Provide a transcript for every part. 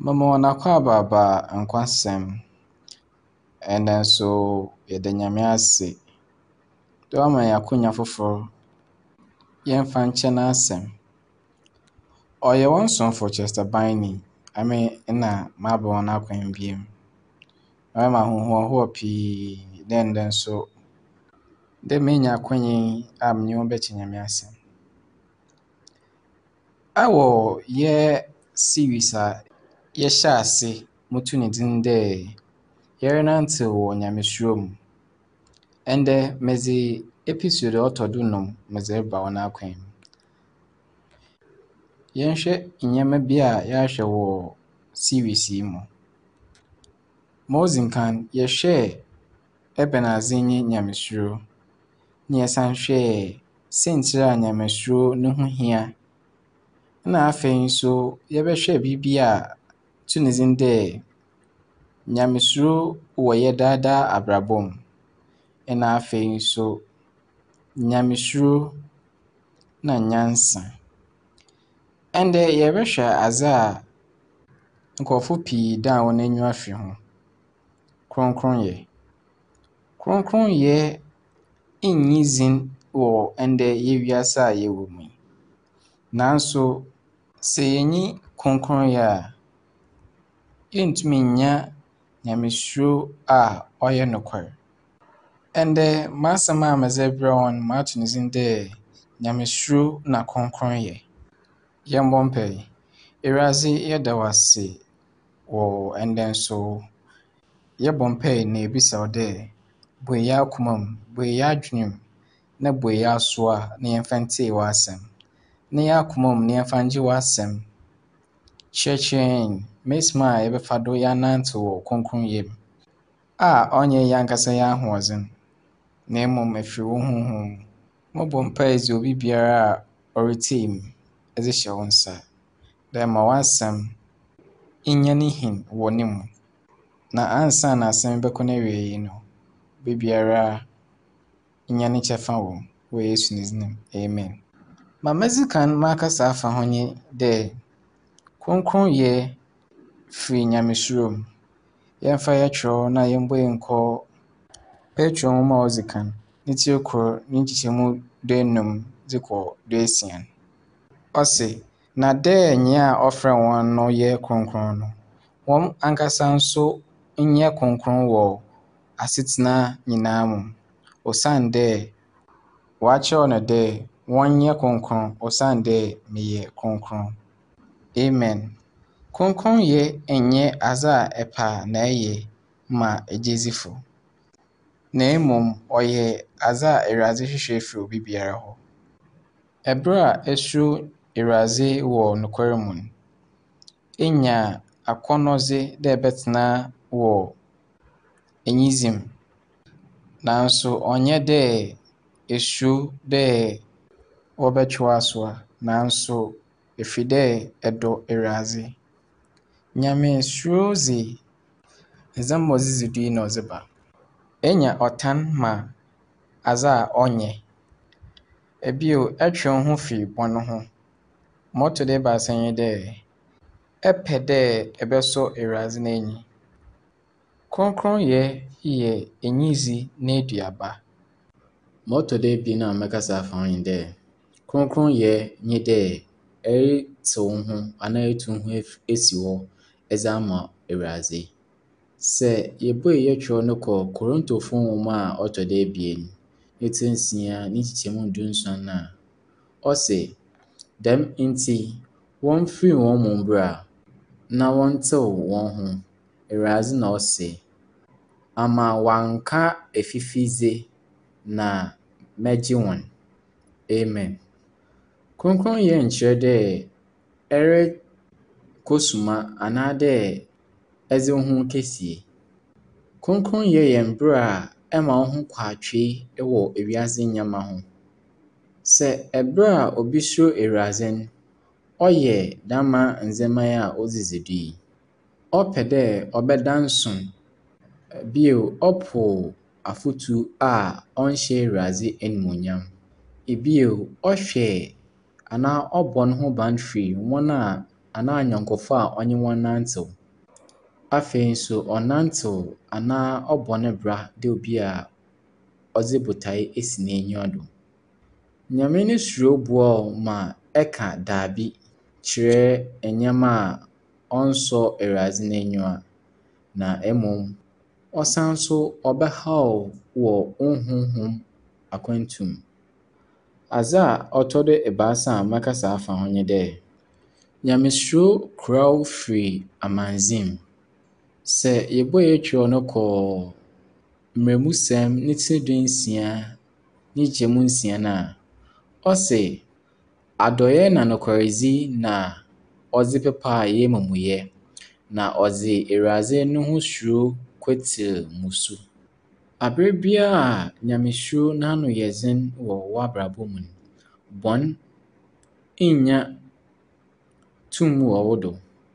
Mama wanakɔ abaaba nkwasɛm. Ɛnnɛ nso yɛda Nyame ase. Dɛ wama yɛn akwannya foforɔ yɛmfa nkyɛ n'asɛm. Ɔyɛ wɔn somfo Chester Byney na maba wɔn akwan bio. Ɔyɛ me ahohoahoa pii dɛ nnɛ nso dɛ manya akwannya yi a menye wo bɛkyɛ Nyame asɛm. Ɛwɔ yɛ series a yɛhyɛ ase moto ne din dɛ Yɛrenantew wɔ Nyamesuro mu. Ɛndɛ medze episode a ɔtɔ do 5 medze reba wɔn akwan mu. Yɛnhwɛ nneɛma bi a yɛahwɛ wɔ series yi mu. Ma odzi kan, yɛhwɛɛ Ebenezer nye Nyamesuro, na yɛsan hwɛɛ siantsir a Nyamesuro no ho hia, na afei nso yɛbɛhwɛ biribi a to ne din dɛ Nyamesuro wɔ yɛn daadaa abrabɔ mu, na afei nso Nyamesuro na nyansa. Ɛndɛ yɛbɛhwɛ adze a nkorɔfo pii daa hɔn enyiwa afi ho, kronkronyɛ. Kronkronyɛ nnyi dzin wɔ ndɛ yɛ wiase a yɛwɔ mu yi. Nanso sɛ yennya kronkronyɛ a, yenntumi nnya Nyamesuro a ɔyɛ nokwar. Ɛndɛ m'asɛm a medze rebrɛ wo no mato ne dzin dɛ Nyamesuro na Kronkronyɛ. Yɛmbɔ mpae. Ewuradze yɛda wo ase wɔ ndɛ nso yɛbɔ mpae na yɛbisa wo dɛ bue yɛn akoma mu, bue yɛn adwene mu, na bue yɛn asowa na yɛmfa ntsie w'asɛm. Na yɛn akoma mu na yɛmfa ngye w'asɛm. Kyerɛkyerɛ hɛn mesi a yɛbɛfa do yɛanantew wɔ kronkronyɛ mu a ɔnnyɛ yɛn ankasa yɛn ahoɔdzen, na mmom efi wo honhom mu. Mobɔ mpae dze obi biara a ɔretsie mu dze hyɛ wo nsa dɛ ma w'asɛm nnya ne hin wɔ ne mu. Na ansa na asɛm yi bɛkɔ n'ewiei no, obibiara nya ne kyɛfa wɔ mu wɔ Yesu ne dzin mu. Amen. Ma medzi kan makasa afa ho nye dɛ kronkronyɛ firi Nyamesuro mu. Yɛmfa yɛtwerɛw na yɛmbɔ yɛnkɔ Petro nwoma a odzi kan, ne tsir 1 ne nkyekyɛmu 5 dze kɔ 6. Ɔse, na dɛ nyea a ɔfrɛɛ hɔn no yɛ kronkron no, hɔn ankasa nso nyɛ kronkron wɔ asetsena nyinaa mu, osiandɛ wɔakyerɛw no dɛ wɔnyɛ kronkron osiandɛ meyɛ kronkron. Amen. Kronkronyɛ nnyɛ adze a ɛpɛ a na ɛyɛ ma egyedifo, na mmom ɔyɛ adze a Ewuradze hwehwɛ efi obi biara hɔ. Ɛber a esuro Ewuradze wɔ nokwar mu no, enya akɔnnɔdze dɛ ɛbɛtsena wɔ enyidze mu. Nanso ɔnnyɛ dɛ esuro dɛ wɔbɛtwe wo asowa, nanso efi dɛ ɛdɔ Ewuradze. Nyamesuro dze ndzɛmba a odzidzi do yi na ɔdze ba. Enya ɔtan ma adze a ɔnyɛ. Ebio, ɛtwe wo ho fi bɔn ho. Ma ɔtɔ do 3 nye dɛ, ɛpɛ dɛ ɛbɛsɔ Ewuradze n'enyi. Kronkronyɛ yɛ enyidze n'eduaba. Ma ɔtɔ do 2 a mɛkasa afa ho nye dɛ, kronkronyɛ nye dɛ ɛretsew wo ho anaa etu wo ho esi hɔ dze ama Ewuradze. Sɛ yebue yɛtwerɛw no kɔ Korintofo nwoma a ɔtɔ do 2 ne tsir 6 ne nkyekyɛmu 17 a, ɔse, dɛm ntsi wɔmfir hɔn mu mbra na wɔntsew hɔn ho. Ewuradze na ɔse, ama wɔannka efifidze na mɛgye hɔn. Amen. Kronkronyɛ nnkyerɛ dɛ ɛrekɔ suma anaa dɛ ɛdze wo ho kesie. Kronkronyɛ yɛ mber a ɛma wo ho kɔ atwee wɔ ewiadze ndzɛmba ho. Sɛ ɛber a obi suro Ewuradze no, ɔyɛ dɛmma ndzɛmba yi a odzidzi do yi. Ɔpɛ dɛ ɔbɛda nson. Bio, ɔpo afotu a ɔnnhyɛ Ewuradze animuonyam. Bio, ɔhwɛ anaa ɔbɔ no ho ban fi hɔn a anaa anyɔnkofo a ɔne wɔn nantew. Afei nso ɔnantew anaa ɔbɔ ne bra dɛ obi a ɔdze botae esi n'enyiwa do. Nyame ne suro boa wo ma ɛka daabi kyerɛ nneɛma a ɔnsɔ Awurade n'enyiwa, na mmom ɔsan so ɔbɛhaw wo wɔ wo honhom akwantu mu. Adze a ɔtɔ do ebaasa a mɛkasa afa ho nye dɛ, Nyamesuro kura wo firi amandzin mu. Sɛ yɛbɔ yɛtwerɛ no kɔ Mmaramusɛm ne tiri du 6 ne nkyɛmu 6 no a, ɔse adɔeɛ na nokwaredzi na ɔdze pepaa yɛn amumuyɛ, na ɔdze Awurade no ho suro kwatir mmusu. Aber biara a Nyamesuro n'ano yɛ dzen wɔ w'abrabɔ mu no, bɔn nnya tum wɔ wo do.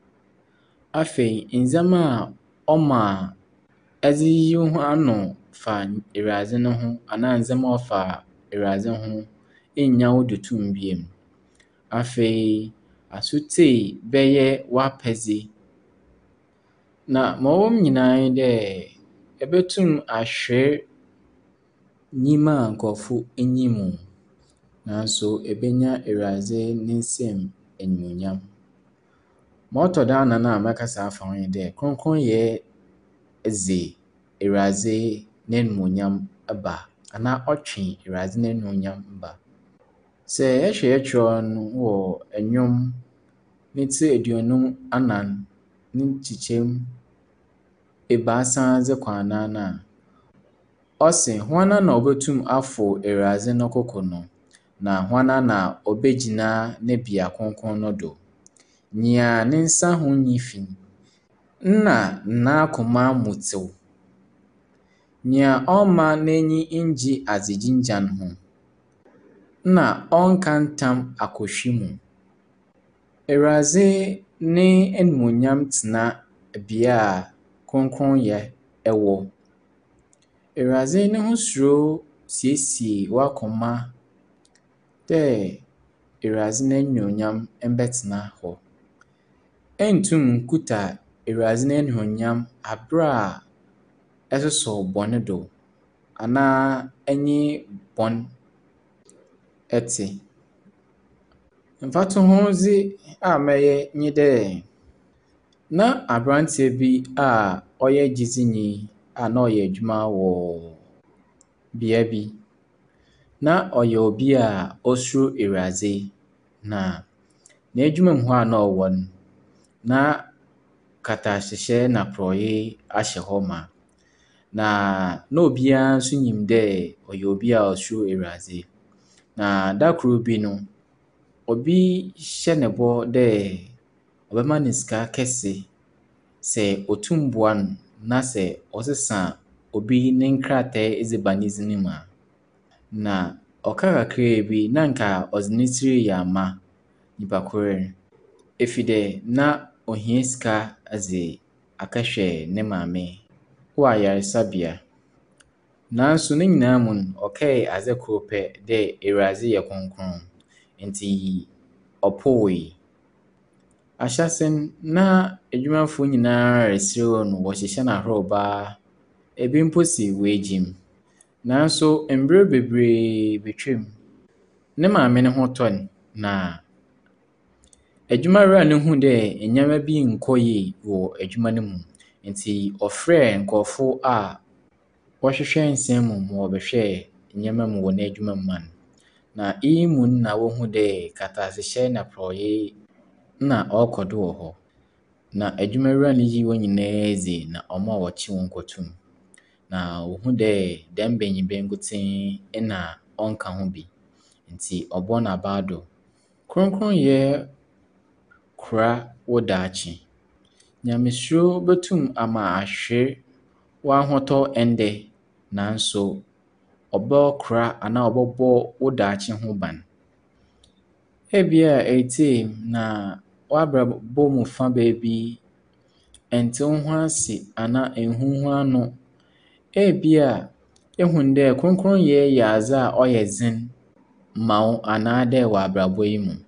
Afei, ndzɛmba a ɔma ɛdze yi wo ho ano fa Awurade no ho anaa ndzɛmba a ɔfa Awurade ho nnya wo do tum bio. Afei, asotwe bɛyɛ w'apɛdze. Na ma ɔwɔ mu nyinaa nye dɛ, ɛbɛtum ahwer nyim a nkorɔfo nyim wo, nanso ebenya Awurade ne nsam enyuonyam. Ma ɔtɔ do anan a mɛkasa afa ho nye dɛ, kronkronyɛ dze Awurade n'enuonyam ba anaa ɔtwe Awurade n'enuonyam ba. Sɛ yɛhwɛ yɛtwerɛ no wɔ Nnwom ne tiri 54 ne nkyekyɛmu 3 dze kɔ anan a, ɔse hena na obotum afow Awurade no koko no, na hena na obegyina ne bea kronkron no do? Nea ne nsa ho nnyi fi, na n'akoma mu tsew, nea ɔmma n'enyi ngye adzegyingyan ho, na ɔnnka ntam akohwe mu. Awurade ne enuonyam tsena bea a kronkronyɛ wɔ. Awurade ne ho suro siesie w'akoma dɛ Awurade n'enuonyam mbɛtsena hɔ. Enntum nnkuta Awurade n'enuonyam aber a ɛsosɔ bɔne do anaa ɛnye bɔn tse. Mfatohodzi a mɛyɛ nye dɛ, na aberantsɛ bi a ɔyɛ gyedzinyi a na ɔyɛ edwuma wɔ bea bi. Na ɔyɛ obi a osuro Awurade, na n'edwuma mu hɔ a na ɔwɔ no, na katahyehyɛ na porɔwee ahyɛ hɔ ma. Na obiara nso nyim dɛ ɔyɛ obi a osuro Awurade. Na da kor bi no, obi hyɛ no bɔ dɛ ɔbɛma no sika kɛse sɛ otum boa no na sɛ ɔsesa obi ne nkrataa dze ba ne dzin mu a. Na ɔkaa kakraa bi na nka ɔdze ne tsir reyɛ ama nyimpa kor no, efi dɛ na ohia sika dze akɛhwɛ ne maame wɔ ayaresabea. Nanso ne nyinaa mu no, ɔkae adze kor pɛ, dɛ Awurade yɛ kronkron, ntsi ɔpowee. Ahyɛse no, na edwumafo nyinaa reserew no, wɔhyehyɛ no ahorobaa, bi mpo se woegye mu. Nanso mber bebree betwam, ne maame no ho tɔe no, na edwumawura no huu dɛ ndzɛmba bi nnkɔ yie wɔ edwuma no mu, ntsi ɔfrɛɛ nkorɔfo a wɔhwehwɛ nsɛm mu ma wɔbɛhwɛɛ ndzɛmba mu wɔ n'edwuma mu ma no. Na iyi mu no na wohuu dɛ katahyehyɛ na porɔwee na ɔrokɔ do wɔ hɔ. Na edwumawura no yii hɔn nyinaa edzi na ɔmaa wɔkyee hɔn kɔtoo mu. Na wohuu dɛ dɛm banyinba nkotsee na ɔnnka ho bi, ntsi ɔbɔɔ n'abaa do. Kronkronyɛ kora wo daakye. Nyamesuro botum ama ahwer w'ahotɔ ndɛ, nanso ɔbɛkora anaa ɔbɛbɔ wo daakye ho ban. Ebia etsie na w'abrabɔ mu fa beebi ɛntse wo ho ase anaa ennhu ho ano. Ebia ehu dɛ kronkronyɛ yɛ adze a ɔyɛ dzen ma wo anaa dɛ wɔ abrabɔ yi mu.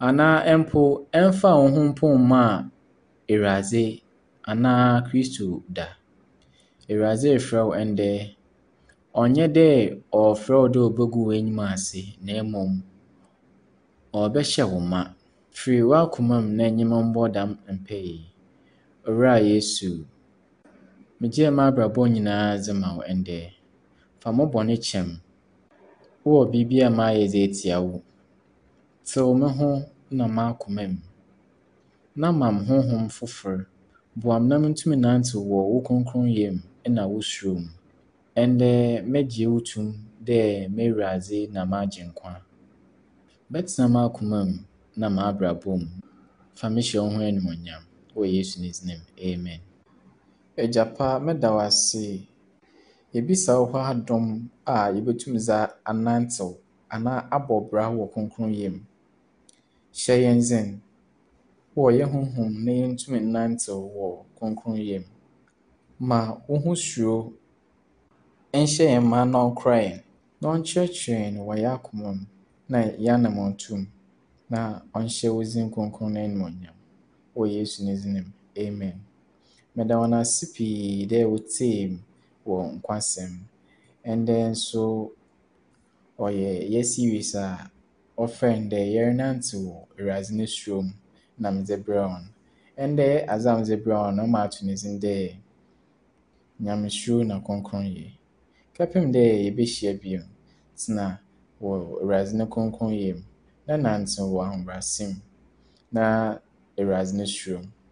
anaa mpo ɛmfa wo ho mpo mma Awurade anaa Kristo da. Awurade refrɛ wo ɛndɛ. Ɔnyɛ dɛ ɔrefrɛ wo dɛ ɔbɛgu w'anim ase na mmom ɔrebɛhyɛ wo ma. Firi w'akoma mu na nyima mbɔ dam mpae. Owura Yesu, megyae m'abrabɔ nyinaa dze ma wo ɛndɛ. Fa mo bɔne kyɛ me. Wowɔ biribi a mayɛ dze atia wo. Tew me ho na m'akoma mu. Na ma me honhom fofor. Boa me na mintumi nantew wɔ wo kronkronyɛ mu ɛnna wo suro mu. Ɛndɛ megye wo tom dɛ m'Awurade na m'Agyenkwa. Bɛtena m'akoma mu na m'abrabɔ mu. Fa me hyɛ wo ho animuonyam. Wɔ Yesu ne din mu. Amen. Agya pa, meda wo ase. Yɛbisa wo hɔ adom a yɛbɛtumi dze anantew anaa abɔ bra wɔ kronkronyɛ mu. Hyɛ yɛn dzen wɔ yɛn honhom na yɛntumi nnantew wɔ kronkronyɛ mu. Ma wo ho suro nhyɛ yɛn ma na ɔnkora yɛn, na ɔnkyerɛkyerɛ yɛn wɔ yɛn akoma mu na yɛn anammɔntu mu, na ɔnhyɛ wo din kronkron no animuonyam. Wɔ Yesu ne din mu. Amen. Meda wo ase pii dɛ wotie me wɔ nkwasɛm mu. Ɛndɛ nso ɔyɛ yɛn series a ɔfrɛ no dɛ yɛrennantew wɔ Awurade ne suro mu na medze brɛ wo no. Ɛndɛ adze a medze brɛ wo no, mato ne dzin dɛ Nyamesuro na Kronkronyɛ. Kɛpem dɛ yɛbɛhyia bio. Tena wɔ Awurade ne kronkronyɛ mu na nantew wɔ ahobrɛase mu na Awurade ne suro mu.